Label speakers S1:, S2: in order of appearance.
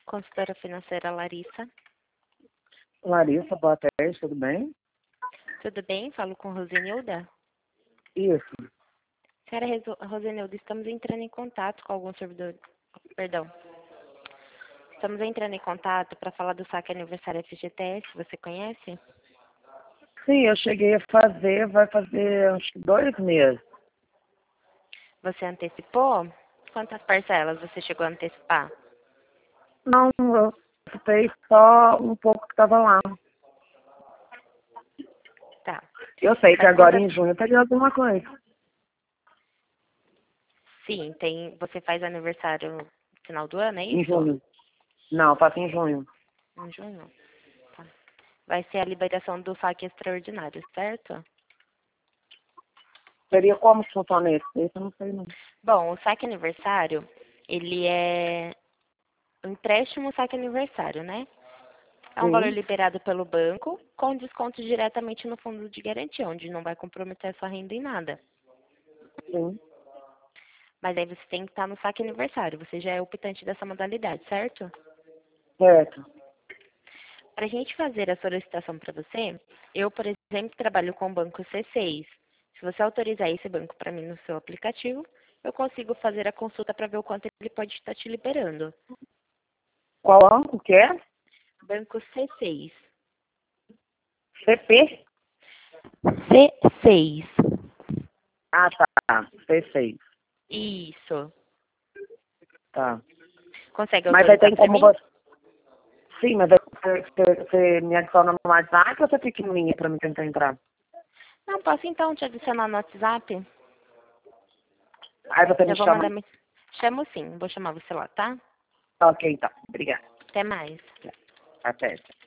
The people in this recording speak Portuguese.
S1: Consultora financeira Larissa.
S2: Larissa, boa tarde, tudo bem?
S1: Tudo bem? Falo com Rosenilda.
S2: Isso.
S1: Senhora Rosenilda, estamos entrando em contato com algum servidor... Perdão. Estamos entrando em contato para falar do saque aniversário FGTS. Você conhece?
S2: Sim, eu cheguei a fazer, vai fazer acho que 2 meses.
S1: Você antecipou? Quantas parcelas você chegou a antecipar?
S2: Não, eu participei só um pouco que estava lá.
S1: Tá.
S2: Eu sei que
S1: Mas
S2: agora
S1: quantas...
S2: em junho teria alguma coisa.
S1: Sim, tem... Você faz aniversário no final do ano, é
S2: Em
S1: isso?
S2: junho. Não, passa em junho.
S1: Em junho? Tá. Vai ser a liberação do saque extraordinário, certo?
S2: Seria como que funciona isso? Isso eu não sei não.
S1: Bom, o saque aniversário, ele é um empréstimo saque aniversário, né? É um valor
S2: Sim,
S1: liberado pelo banco com desconto diretamente no fundo de garantia, onde não vai comprometer a sua renda em nada.
S2: sim,
S1: Mas aí você tem que estar no saque aniversário. Você já é optante dessa modalidade, certo?
S2: certo.
S1: Para a gente fazer a solicitação para você, eu, por exemplo, trabalho com o banco C6. Se você autorizar esse banco para mim no seu aplicativo, eu consigo fazer a consulta para ver o quanto ele pode estar te liberando.
S2: Qual banco que é?
S1: Banco C6.
S2: CP?
S1: C6.
S2: Ah, tá. C6.
S1: Isso.
S2: Tá.
S1: Consegue
S2: Mas aí
S1: autorizar
S2: tem
S1: para
S2: como
S1: mim?
S2: você... Sim, mas aí você me adiciona no WhatsApp ou você fica em linha pra mim tentar entrar?
S1: Não, posso então te adicionar no WhatsApp?
S2: Aí você
S1: Já
S2: me
S1: vou
S2: chama.
S1: mandar. Chamo sim, vou chamar você lá, tá?
S2: Ok, então. Obrigada.
S1: Até mais.
S2: Até.